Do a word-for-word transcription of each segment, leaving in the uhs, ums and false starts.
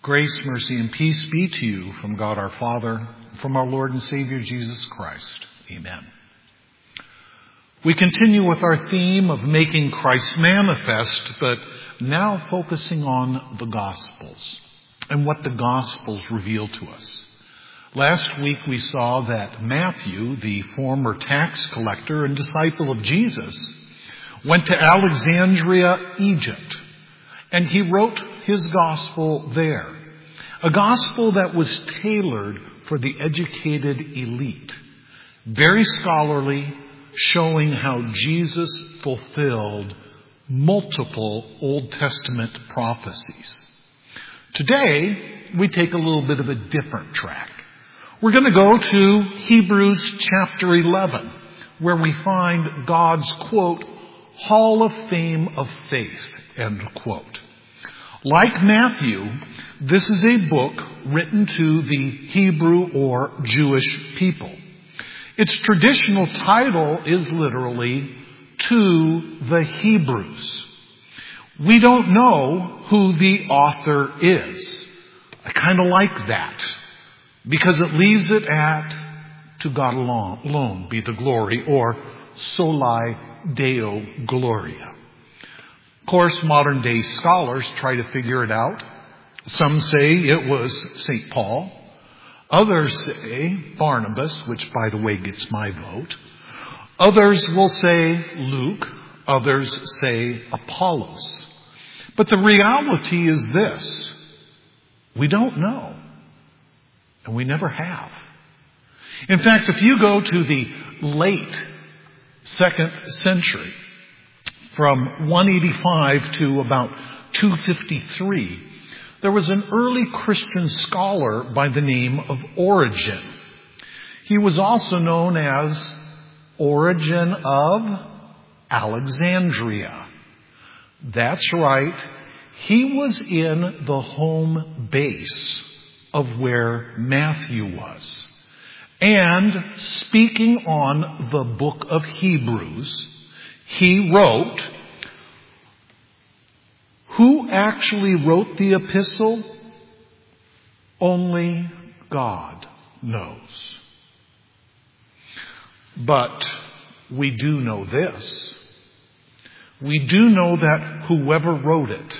Grace, mercy, and peace be to you from God our Father, from our Lord and Savior Jesus Christ. Amen. We continue with our theme of making Christ manifest, but now focusing on the Gospels and what the Gospels reveal to us. Last week we saw that Matthew, the former tax collector and disciple of Jesus, went to Alexandria, Egypt, and he wrote his gospel there. A gospel that was tailored for the educated elite. Very scholarly, showing how Jesus fulfilled multiple Old Testament prophecies. Today, we take a little bit of a different track. We're going to go to Hebrews chapter eleven, where we find God's, quote, Hall of Fame of Faith, end quote. Like Matthew, this is a book written to the Hebrew or Jewish people. Its traditional title is literally To the Hebrews. We don't know who the author is. I kind of like that because it leaves it at To God alone be the glory, or Soli Deo Gloria. Of course, modern day scholars try to figure it out. Some say it was Saint Paul. Others say Barnabas, which by the way gets my vote. Others will say Luke. Others say Apollos. But the reality is this. We don't know. And we never have. In fact, if you go to the late second century, from one eighty-five to about two fifty-three, there was an early Christian scholar by the name of Origen. He was also known as Origen of Alexandria. That's right. He was in the home base of where Matthew was. And speaking on the book of Hebrews, he wrote, who actually wrote the epistle? Only God knows. But we do know this. We do know that whoever wrote it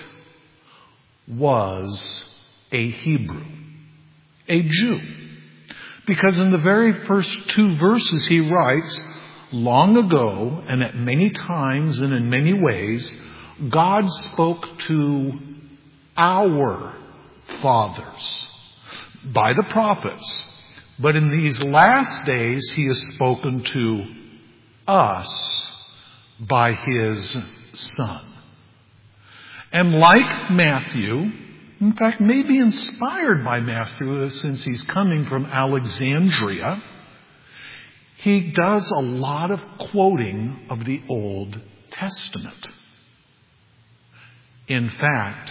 was a Hebrew, a Jew. Because in the very first two verses he writes, long ago, and at many times and in many ways, God spoke to our fathers by the prophets. But in these last days, he has spoken to us by his Son. And like Matthew, in fact, maybe inspired by Matthew, since he's coming from Alexandria, he does a lot of quoting of the Old Testament. In fact,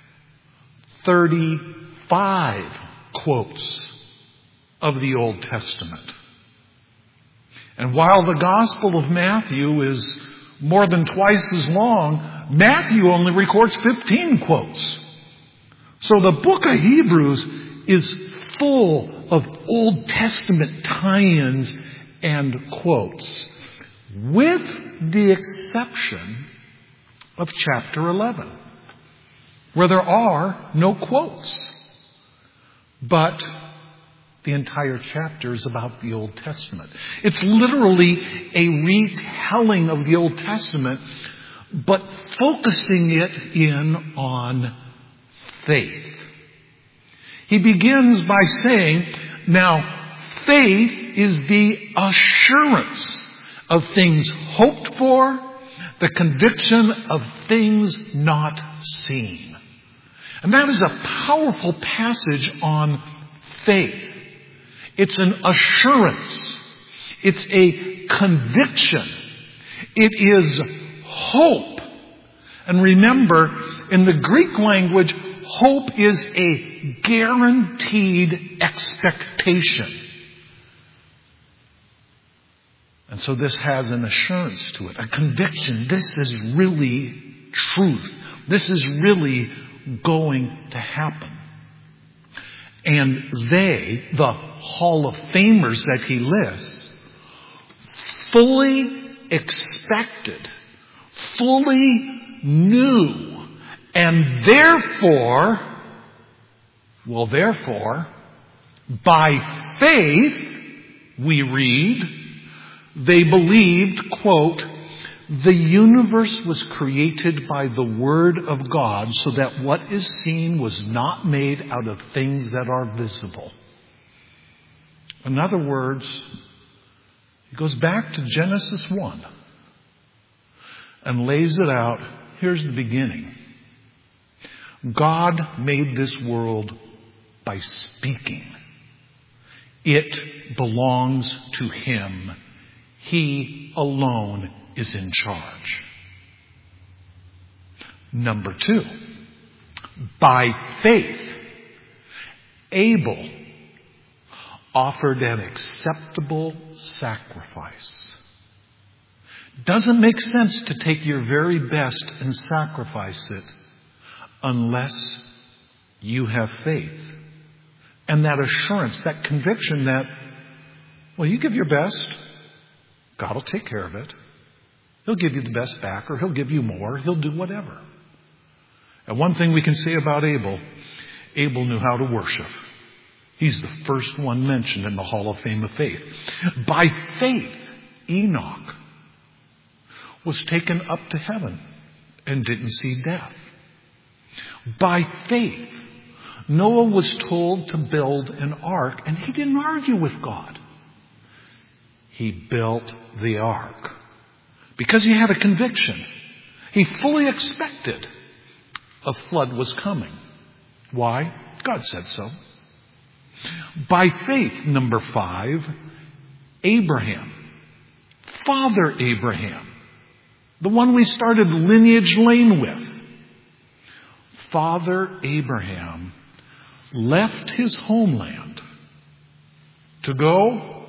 thirty-five quotes of the Old Testament. And while the Gospel of Matthew is more than twice as long, Matthew only records fifteen quotes. So the book of Hebrews is full of Old Testament tie-ins and quotes, with the exception of chapter eleven, where there are no quotes. But the entire chapter is about the Old Testament. It's literally a retelling of the Old Testament, but focusing it in on faith. He begins by saying, now, faith is the assurance of things hoped for, the conviction of things not seen. And that is a powerful passage on faith. It's an assurance. It's a conviction. It is hope. And remember, in the Greek language, hope is a guaranteed expectation. And so this has an assurance to it, a conviction. This is really truth. This is really going to happen. And they, the Hall of Famers that he lists, fully expected, fully knew, and therefore, well, therefore, by faith, we read, they believed, quote, the universe was created by the Word of God, so that what is seen was not made out of things that are visible. In other words, it goes back to Genesis one and lays it out. Here's the beginning. God made this world by speaking. It belongs to Him. He alone is in charge. Number two, by faith, Abel offered an acceptable sacrifice. Doesn't make sense to take your very best and sacrifice it unless you have faith. And that assurance, that conviction that, well, you give your best, God will take care of it. He'll give you the best back, or He'll give you more. He'll do whatever. And one thing we can say about Abel, Abel knew how to worship. He's the first one mentioned in the Hall of Fame of Faith. By faith, Enoch was taken up to heaven and didn't see death. By faith, Noah was told to build an ark, and he didn't argue with God. He built the ark because he had a conviction. He fully expected a flood was coming. Why? God said so. By faith, number five, Abraham, Father Abraham, the one we started Lineage Lane with. Father Abraham left his homeland to go,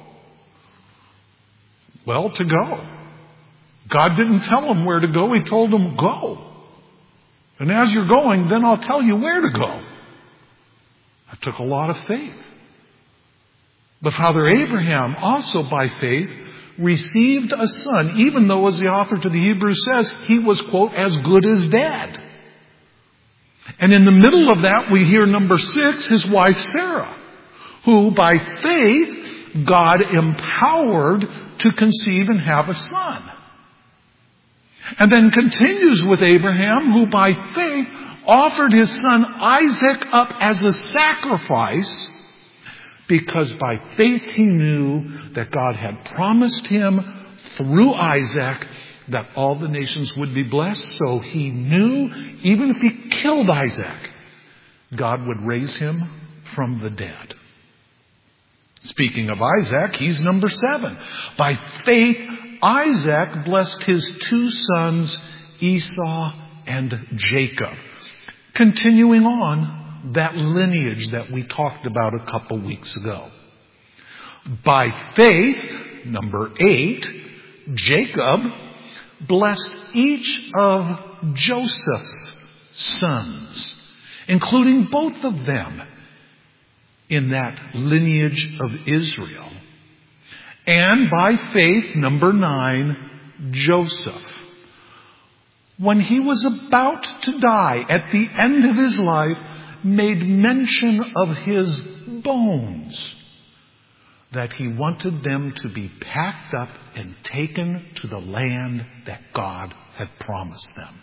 well, to go. God didn't tell him where to go. He told him, go. And as you're going, then I'll tell you where to go. That took a lot of faith. But Father Abraham, also by faith, received a son, even though, as the author to the Hebrews says, he was, quote, as good as dead. And in the middle of that, we hear number six, his wife Sarah, who by faith, God empowered to conceive and have a son. And then continues with Abraham, who by faith offered his son Isaac up as a sacrifice, because by faith he knew that God had promised him through Isaac that all the nations would be blessed. So he knew even if he killed Isaac, God would raise him from the dead. Speaking of Isaac, he's number seven. By faith, Isaac blessed his two sons, Esau and Jacob. Continuing on that lineage that we talked about a couple weeks ago. By faith, number eight, Jacob blessed each of Joseph's sons, including both of them in that lineage of Israel. And by faith, number nine, Joseph, when he was about to die at the end of his life, made mention of his bones, that he wanted them to be packed up and taken to the land that God had promised them.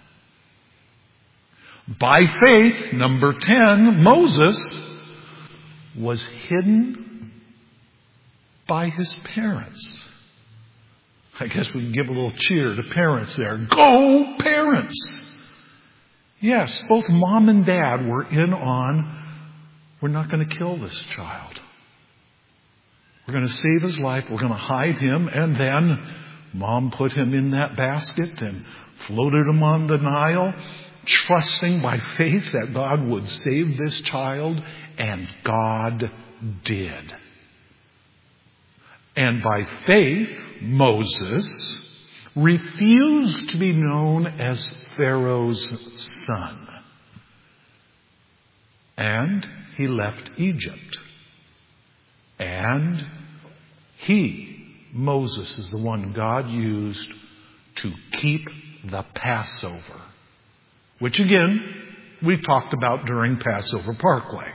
By faith, number ten, Moses was hidden by his parents. I guess we can give a little cheer to parents there. Go, parents! Yes, both mom and dad were in on, we're not going to kill this child. We're going to save his life. We're going to hide him. And then mom put him in that basket and floated him on the Nile, trusting by faith that God would save this child. And God did. And by faith, Moses refused to be known as Pharaoh's son. And he left Egypt. And he, Moses, is the one God used to keep the Passover. Which again, we talked about during Passover Parkway.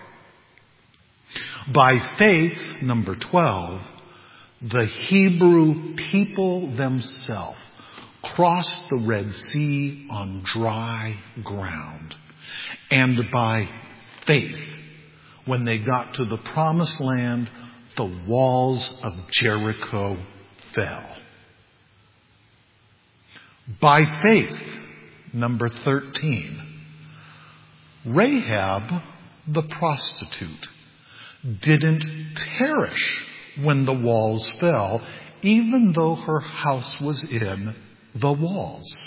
By faith, number twelve, the Hebrew people themselves crossed the Red Sea on dry ground. And by faith, when they got to the promised land, the walls of Jericho fell. By faith, number thirteen, Rahab, the prostitute, didn't perish when the walls fell, even though her house was in the walls.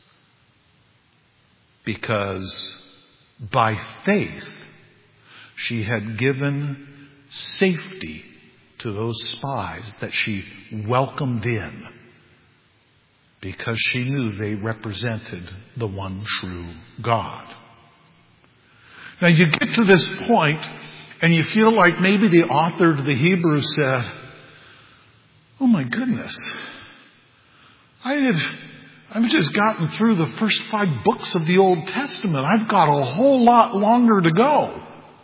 Because by faith, she had given safety to those spies that she welcomed in, because she knew they represented the one true God. Now you get to this point and you feel like maybe the author to the Hebrews said, oh my goodness, I had, I've just gotten through the first five books of the Old Testament. I've got a whole lot longer to go.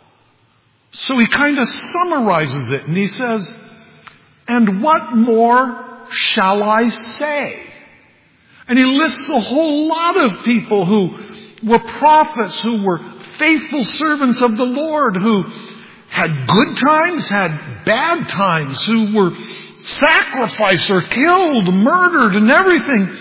So he kind of summarizes it and he says, and what more shall I say? And he lists a whole lot of people who were prophets, who were faithful servants of the Lord, who had good times, had bad times, who were sacrificed or killed, murdered and everything.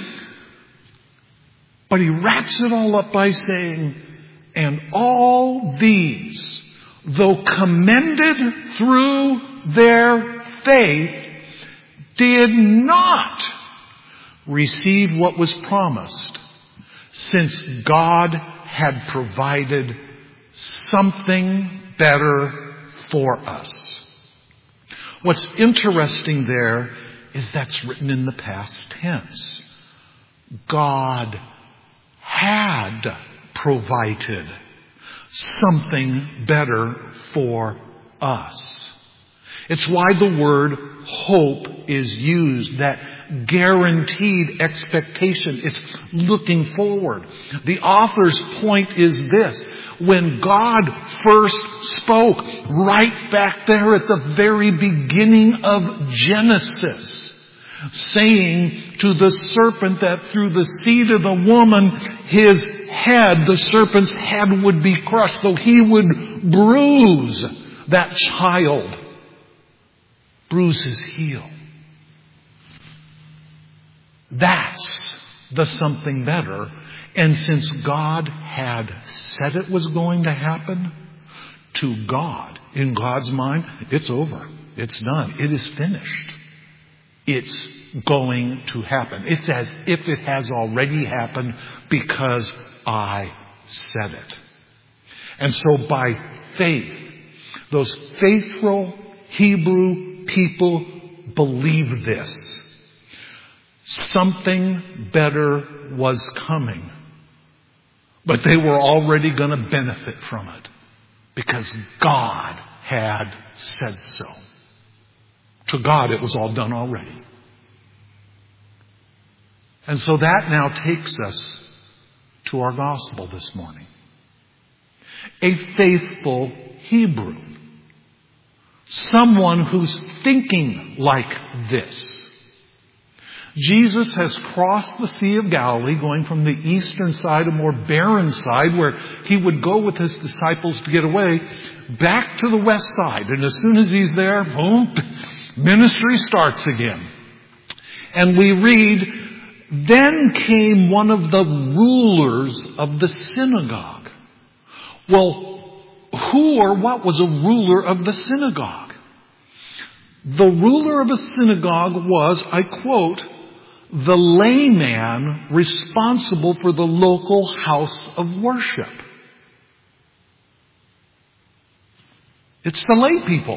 But he wraps it all up by saying, and all these, though commended through their faith, did not receive what was promised, since God had provided something better for us. What's interesting there is that's written in the past tense. God had provided something better for us. It's why the word hope is used, that guaranteed expectation. It's looking forward. The author's point is this. When God first spoke, right back there at the very beginning of Genesis, saying to the serpent that through the seed of the woman, his head, the serpent's head would be crushed, though he would bruise that child, bruise his heel. That's the something better. And since God had said it was going to happen, to God, in God's mind, it's over. It's done. It is finished. It's going to happen. It's as if it has already happened because I said it. And so by faith, those faithful Hebrew people believed this. Something better was coming. But they were already going to benefit from it because God had said so. To God, it was all done already. And so that now takes us to our gospel this morning. A faithful Hebrew. Someone who's thinking like this. Jesus has crossed the Sea of Galilee, going from the eastern side, a more barren side, where he would go with his disciples to get away, back to the west side. And as soon as he's there, boom, ministry starts again. And we read, then came one of the rulers of the synagogue. Well, who or what was a ruler of the synagogue? The ruler of a synagogue was, I quote, the layman responsible for the local house of worship. It's the lay people,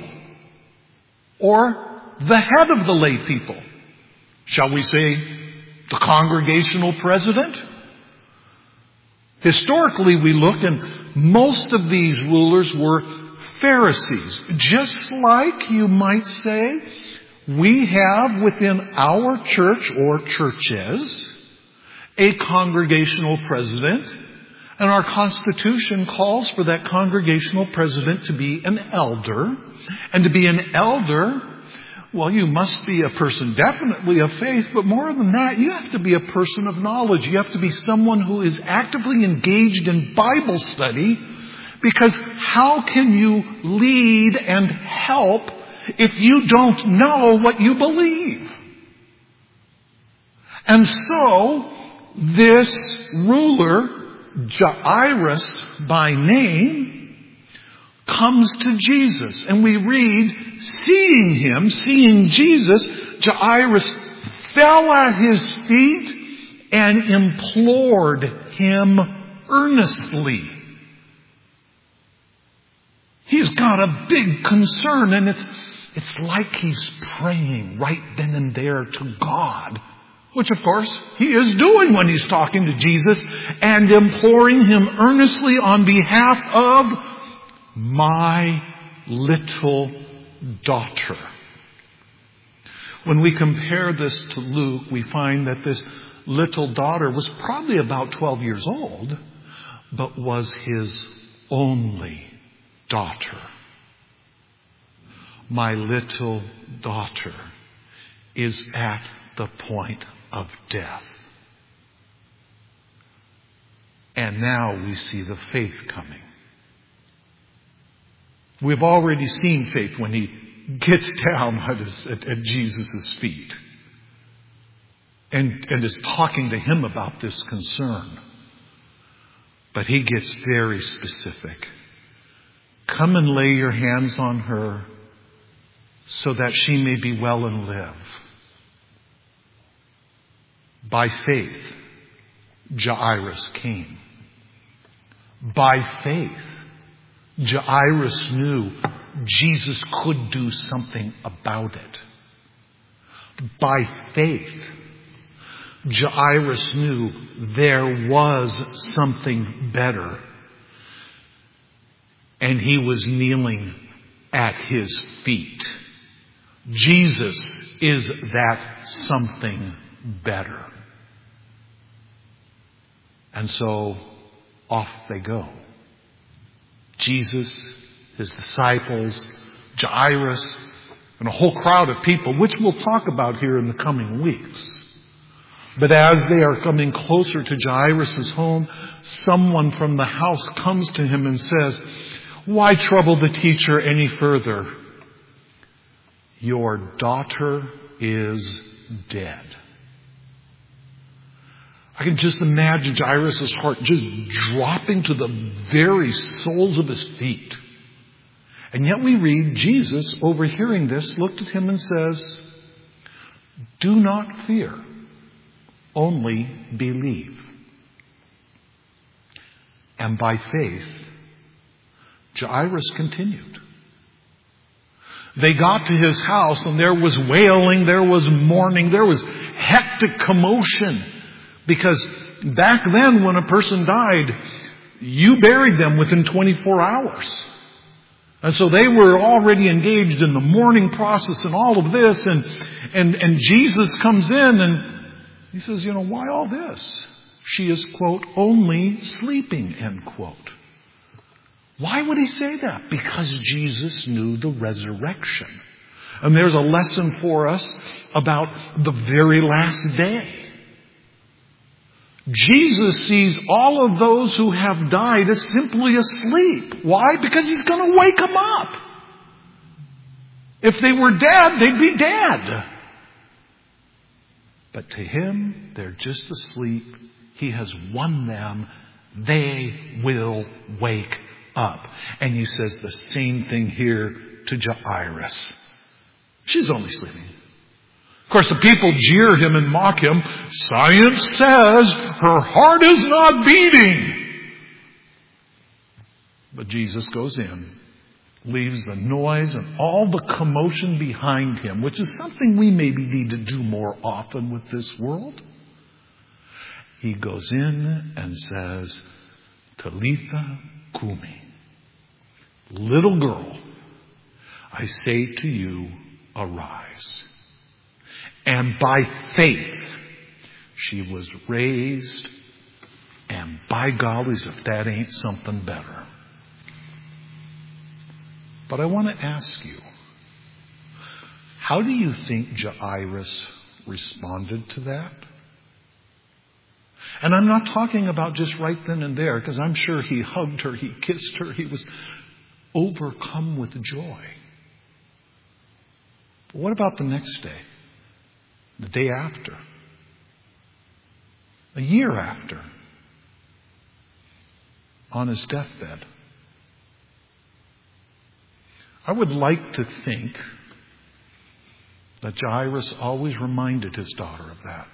or the head of the lay people. Shall we say the congregational president? Historically, we look, and most of these rulers were Pharisees. Just like, you might say, we have within our church or churches a congregational president, and our Constitution calls for that congregational president to be an elder. And to be an elder, well, you must be a person definitely of faith, but more than that, you have to be a person of knowledge. You have to be someone who is actively engaged in Bible study, because how can you lead and help if you don't know what you believe? And so, this ruler, Jairus by name, comes to Jesus. And we read, seeing him, seeing Jesus, Jairus fell at his feet and implored him earnestly. He's got a big concern, and it's, it's like he's praying right then and there to God. Which, of course, he is doing when he's talking to Jesus, and imploring him earnestly on behalf of my little daughter. When we compare this to Luke, we find that this little daughter was probably about twelve years old, but was his only daughter. My little daughter is at the point of death. And now we see the faith coming. We've already seen faith when he gets down at, his, at, at Jesus' feet and, and is talking to him about this concern. But he gets very specific. Come and lay your hands on her so that she may be well and live. By faith, Jairus came. By faith, Jairus knew Jesus could do something about it. By faith, Jairus knew there was something better. And he was kneeling at his feet. Jesus is that something better. And so off they go. Jesus, his disciples, Jairus, and a whole crowd of people, which we'll talk about here in the coming weeks. But as they are coming closer to Jairus' home, someone from the house comes to him and says, "Why trouble the teacher any further? Your daughter is dead." I can just imagine Jairus' heart just dropping to the very soles of his feet. And yet we read, Jesus, overhearing this, looked at him and says, "Do not fear, only believe." And by faith, Jairus continued. They got to his house, and there was wailing, there was mourning, there was hectic commotion. Because back then, when a person died, you buried them within twenty-four hours. And so they were already engaged in the mourning process and all of this. And, and, and Jesus comes in and he says, you know, why all this? She is, quote, only sleeping, end quote. Why would he say that? Because Jesus knew the resurrection. And there's a lesson for us about the very last day. Jesus sees all of those who have died as simply asleep. Why? Because he's going to wake them up. If they were dead, they'd be dead. But to him, they're just asleep. He has won them. They will wake up. And he says the same thing here to Jairus. She's only sleeping. Of course, the people jeer him and mock him. Science says her heart is not beating. But Jesus goes in, leaves the noise and all the commotion behind him, which is something we maybe need to do more often with this world. He goes in and says, Talitha Kumi. Little girl, I say to you, arise. And by faith, she was raised. And by gollies, if that ain't something better. But I want to ask you, how do you think Jairus responded to that? And I'm not talking about just right then and there, because I'm sure he hugged her, he kissed her, he was overcome with joy. But what about the next day? The day after? A year after? On his deathbed? I would like to think that Jairus always reminded his daughter of that.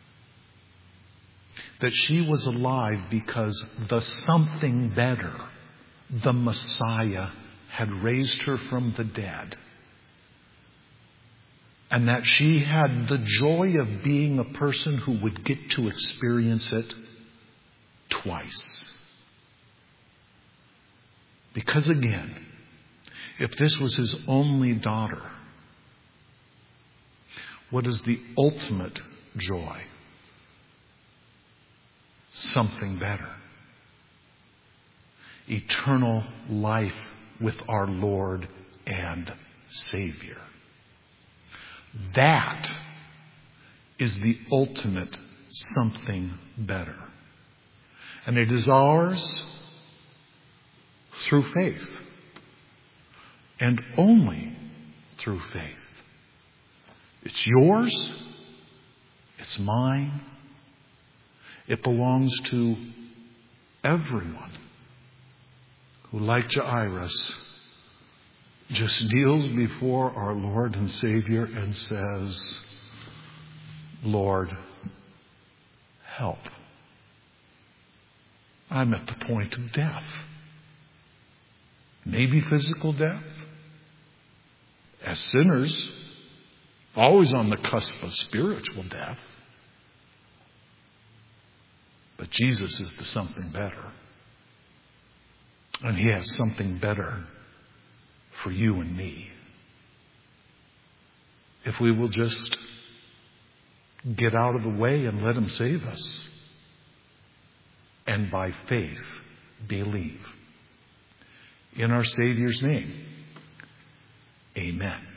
That she was alive because the something better, the Messiah, had raised her from the dead. And that she had the joy of being a person who would get to experience it twice. Because again, if this was his only daughter, what is the ultimate joy? Something better. Eternal life with our Lord and Savior. That is the ultimate something better. And it is ours through faith. And only through faith. It's yours. It's mine. It belongs to everyone who, like Jairus, just kneels before our Lord and Savior and says, Lord, help. I'm at the point of death. Maybe physical death. As sinners, always on the cusp of spiritual death. But Jesus is the something better. And He has something better for you and me. If we will just get out of the way and let Him save us. And by faith, believe. In our Savior's name, amen.